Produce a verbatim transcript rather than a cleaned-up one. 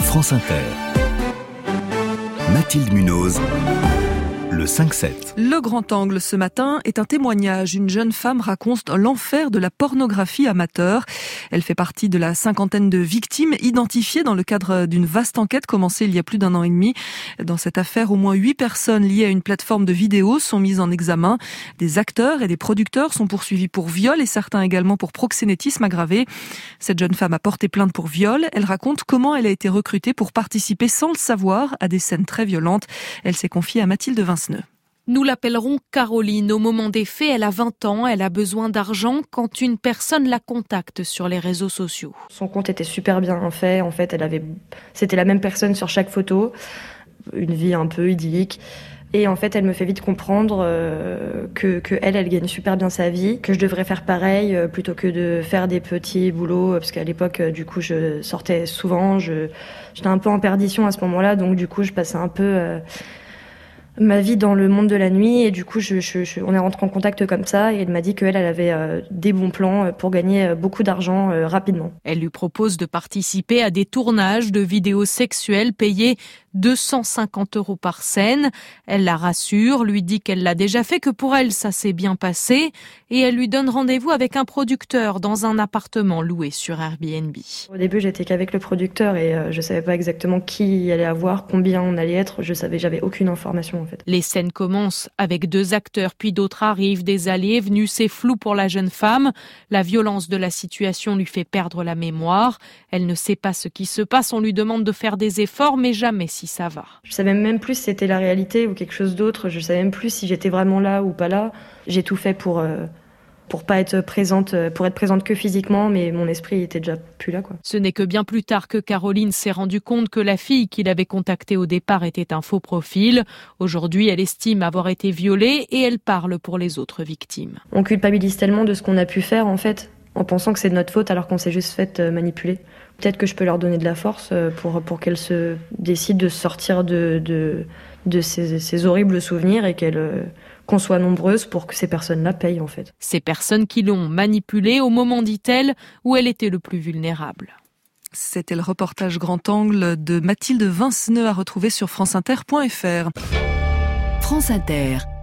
France Inter. Mathilde Munoz. Le cinq sept. Le grand angle ce matin est un témoignage. Une jeune femme raconte l'enfer de la pornographie amateur. Elle fait partie de la cinquantaine de victimes identifiées dans le cadre d'une vaste enquête commencée il y a plus d'un an et demi. Dans cette affaire, au moins huit personnes liées à une plateforme de vidéos sont mises en examen. Des acteurs et des producteurs sont poursuivis pour viol et certains également pour proxénétisme aggravé. Cette jeune femme a porté plainte pour viol. Elle raconte comment elle a été recrutée pour participer sans le savoir à des scènes très violentes. Elle s'est confiée à Mathilde Vinceneux. Nous l'appellerons Caroline. Au moment des faits, elle a vingt ans, elle a besoin d'argent quand une personne la contacte sur les réseaux sociaux. Son compte était super bien fait, en fait, elle avait, c'était la même personne sur chaque photo, une vie un peu idyllique. Et en fait, elle me fait vite comprendre euh, que, que elle, elle gagne super bien sa vie, que je devrais faire pareil euh, plutôt que de faire des petits boulots, parce qu'à l'époque, euh, du coup, je sortais souvent, je, j'étais un peu en perdition à ce moment-là, donc du coup, je passais un peu euh, ma vie dans le monde de la nuit, et du coup, je, je, je, on est rentré en contact comme ça, et elle m'a dit qu'elle, elle avait euh, des bons plans pour gagner beaucoup d'argent euh, rapidement. Elle lui propose de participer à des tournages de vidéos sexuelles payées deux cent cinquante euros par scène. Elle la rassure, lui dit qu'elle l'a déjà fait, que pour elle, ça s'est bien passé, et elle lui donne rendez-vous avec un producteur dans un appartement loué sur Airbnb. Au début, j'étais qu'avec le producteur et euh, je savais pas exactement qui allait avoir, combien on allait être. Je savais, j'avais aucune information en fait. Les scènes commencent avec deux acteurs, puis d'autres arrivent, des allées et venues. C'est flou pour la jeune femme. La violence de la situation lui fait perdre la mémoire. Elle ne sait pas ce qui se passe. On lui demande de faire des efforts, mais jamais si ça va. Je savais même plus si c'était la réalité ou quelque chose d'autre. Je savais même plus si j'étais vraiment là ou pas là. J'ai tout fait pour euh, pour pas être présente, pour être présente que physiquement, mais mon esprit était déjà plus là, quoi. Ce n'est que bien plus tard que Caroline s'est rendue compte que la fille qu'il avait contactée au départ était un faux profil. Aujourd'hui, elle estime avoir été violée et elle parle pour les autres victimes. On culpabilise tellement de ce qu'on a pu faire, en fait, en pensant que c'est de notre faute alors qu'on s'est juste fait manipuler. Peut-être que je peux leur donner de la force pour, pour qu'elles se décident de sortir de, de, de ces, ces horribles souvenirs et qu'elles, qu'on soit nombreuses pour que ces personnes-là payent, en fait. Ces personnes qui l'ont manipulée au moment, dit-elle, où elle était le plus vulnérable. C'était le reportage Grand Angle de Mathilde Vinceneux à retrouver sur franceinter point f r. France Inter.